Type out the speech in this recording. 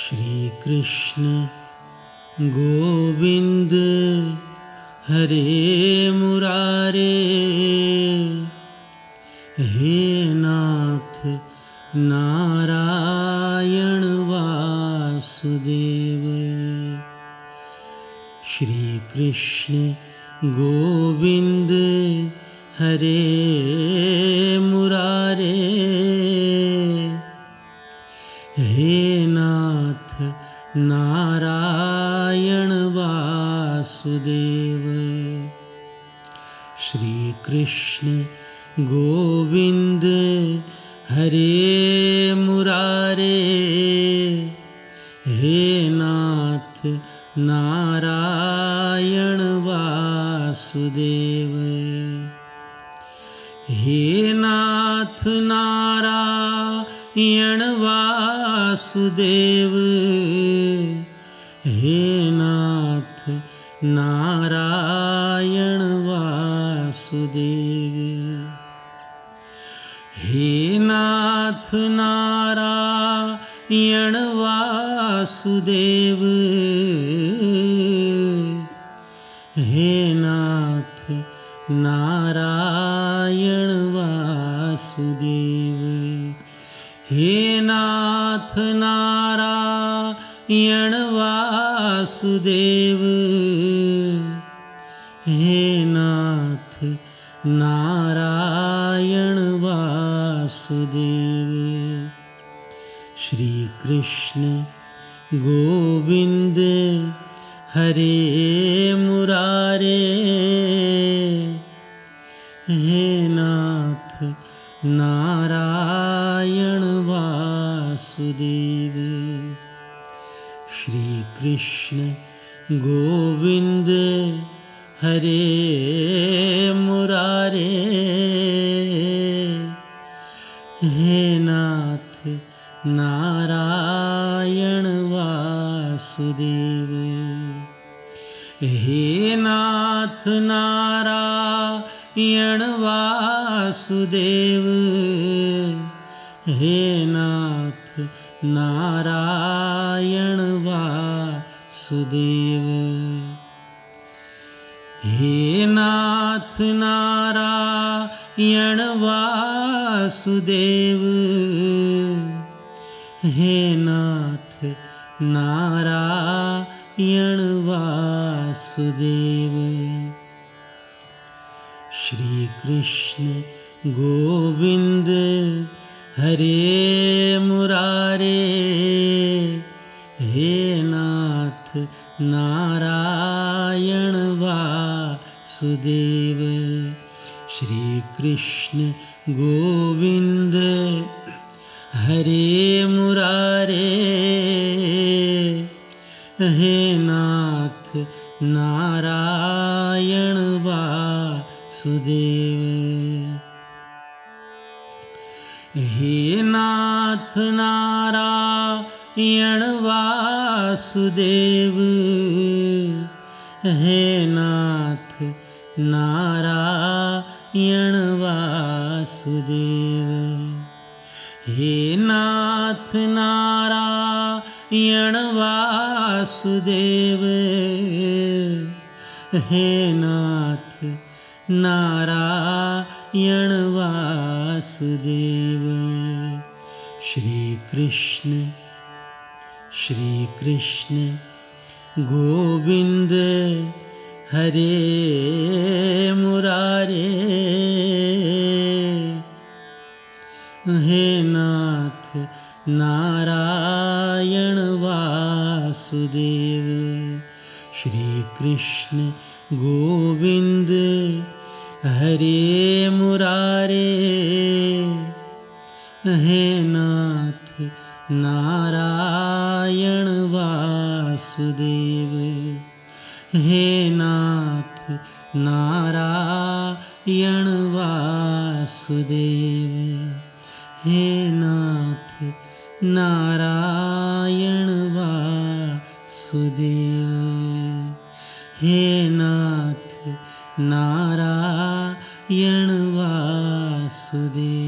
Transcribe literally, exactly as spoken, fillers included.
श्री कृष्ण गोविंद हरे मुरारे, हे नाथ नारायण वासुदेव। श्री कृष्ण गोविंद हरे मुरारे, हे नाथ नारायण वासुदेव। श्री कृष्ण गोविंद हरे मुरारे, हे नाथ नारायण वासुदेव। हे नाथ नारायण वासुदेव, हे नाथ नारायण वासुदेव। हे नाथ नारायण वासुदेव, हे नाथ नारायण वासुदेव। हे नाथ नारायण वासुदेव, हे नाथ नारायण वासुदेव। श्री कृष्ण गोविंद हरे मुरारे, हे नाथ नारायण वासुदेव। श्री कृष्ण गोविंद हरे मुरारे, हे नाथ नारायण वासुदेव। हे नाथ नारायण वासुदेव, हे नाथ नारायण वासुदेव। हे नाथ नारायण वासुदेव, हे नाथ नारायण वासुदेव। श्री कृष्ण गोविंद हरे मुरारे, हे नाथ नारायण वासुदेव। श्री कृष्ण गोविंद हरे मुरारे, हे नाथ नारायण वासुदेव। हे नाथ नारायण वासुदेव, हे नाथ नारायण वासुदेव। हे नाथ नारायण वासुदेव, हे नाथ नारायण वासुदेव। श्री कृष्ण श्री कृष्ण गोविंद हरे मुरारे, हे नाथ नारायण वासुदेव। श्री कृष्ण गोविंद हरे मुरारे, हे नाथ नारायण वासुदेव। हे नाथ नारायण वासुदेव, हे नाथ नारायण वासुदेव। हे नाथ नारायण वासुदेव।